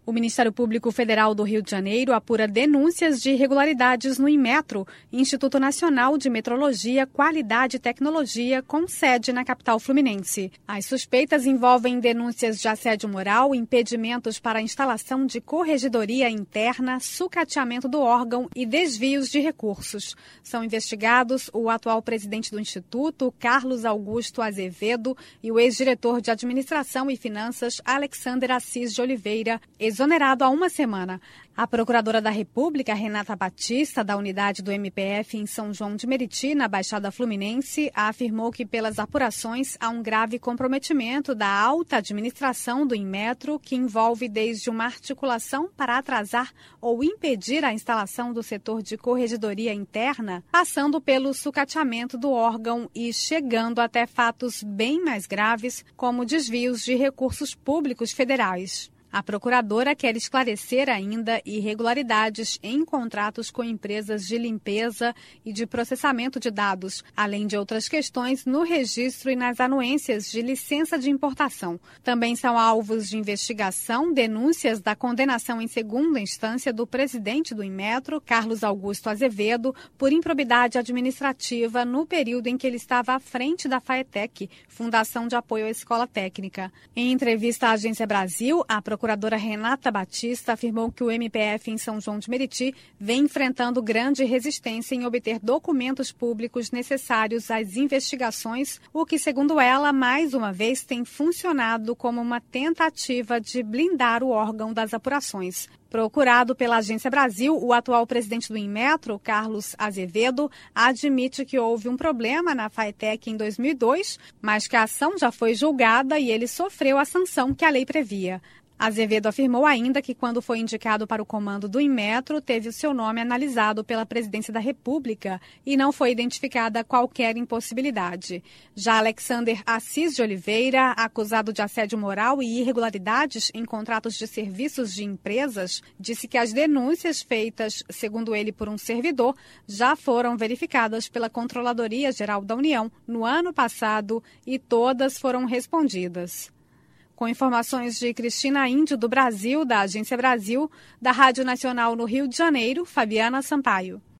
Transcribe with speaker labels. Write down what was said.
Speaker 1: O Ministério Público Federal do Rio de Janeiro apura denúncias de irregularidades no Inmetro, Instituto Nacional de Metrologia, Qualidade e Tecnologia, com sede na capital fluminense. As suspeitas envolvem denúncias de assédio moral, impedimentos para a instalação de corregedoria interna, sucateamento do órgão e desvios de recursos. São investigados o atual presidente do Instituto, Carlos Augusto Azevedo, e o ex-diretor de Administração e Finanças, Alexander Assis de Oliveira, exonerado há uma semana. A procuradora da República, Renata Batista, da unidade do MPF em São João de Meriti, na Baixada Fluminense, afirmou que pelas apurações há um grave comprometimento da alta administração do Inmetro, que envolve desde uma articulação para atrasar ou impedir a instalação do setor de corregedoria interna, passando pelo sucateamento do órgão e chegando até fatos bem mais graves, como desvios de recursos públicos federais. A procuradora quer esclarecer ainda irregularidades em contratos com empresas de limpeza e de processamento de dados, além de outras questões no registro e nas anuências de licença de importação. Também são alvos de investigação denúncias da condenação em segunda instância do presidente do Inmetro, Carlos Augusto Azevedo, por improbidade administrativa no período em que ele estava à frente da FAETEC, Fundação de Apoio à Escola Técnica. Em entrevista à Agência Brasil, a procuradora Renata Batista afirmou que o MPF em São João de Meriti vem enfrentando grande resistência em obter documentos públicos necessários às investigações, o que, segundo ela, mais uma vez tem funcionado como uma tentativa de blindar o órgão das apurações. Procurado pela Agência Brasil, o atual presidente do Inmetro, Carlos Azevedo, admite que houve um problema na FAETEC em 2002, mas que a ação já foi julgada e ele sofreu a sanção que a lei previa. Azevedo afirmou ainda que, quando foi indicado para o comando do Inmetro, teve o seu nome analisado pela Presidência da República e não foi identificada qualquer impossibilidade. Já Alexander Assis de Oliveira, acusado de assédio moral e irregularidades em contratos de serviços de empresas, disse que as denúncias feitas, segundo ele, por um servidor, já foram verificadas pela Controladoria Geral da União no ano passado e todas foram respondidas. Com informações de Cristina Índio, do Brasil, da Agência Brasil, da Rádio Nacional no Rio de Janeiro, Fabiana Sampaio.